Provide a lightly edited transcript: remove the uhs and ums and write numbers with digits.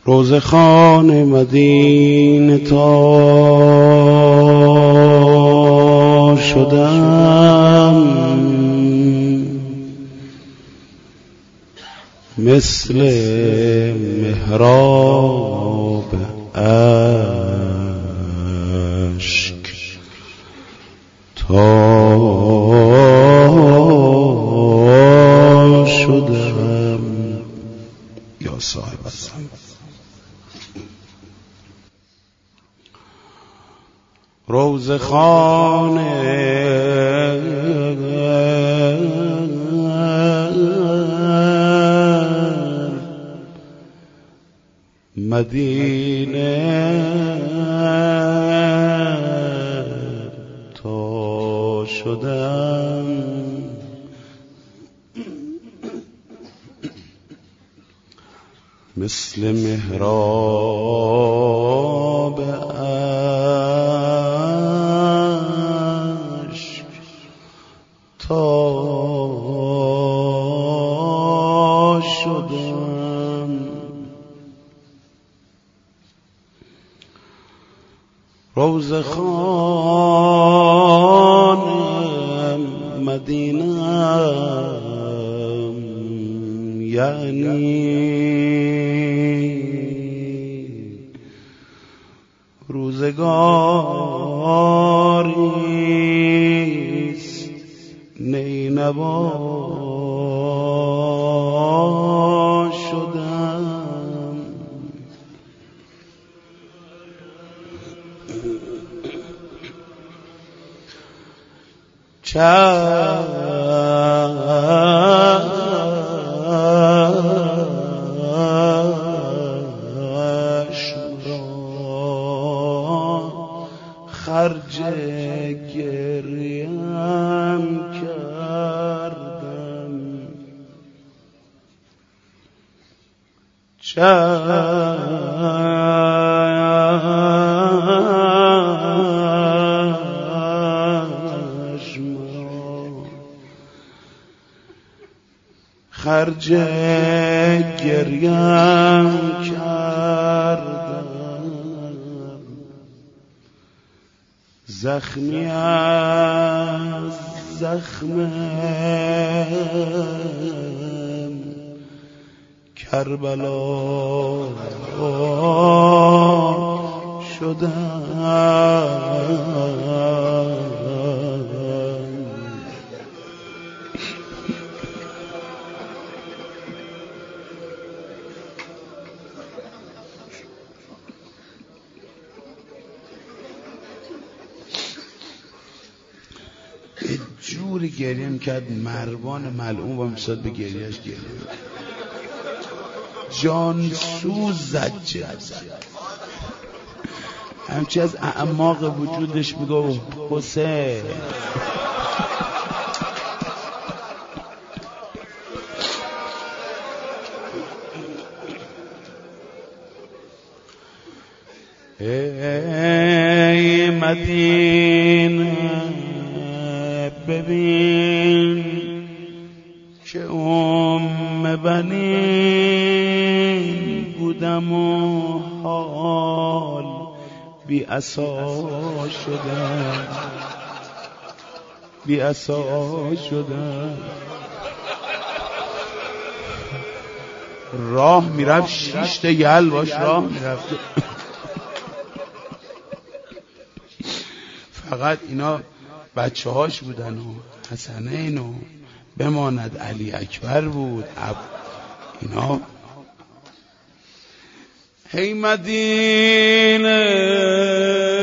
روزخان مدینه تا شدم، مثل محراب اشک تا شدم. یا صاحب الزمان. روزخان مدینه تا شدم، مثل محراب اشک تا شدم. روزخان مدینه یعنی روزگاریست نینوا شدم. خرج گریم کردم، چشم خرج گریم کردم، زخمی از زخم کربلا شدم. جوری گریه میکرد مروان ملعون و میشد به گریهش گریه جان سوز زد، همچی از اعماق وجودش میگو حسین. ای مدینه ببین که بنین بودم و حال بی عصا شدم، بی عصا شدم. راه میرفت 6 تا یل باش راه میرفت، فقط اینا بچه هاش بودن و حسنین و بماند علی اکبر بود اینا. هی مدینه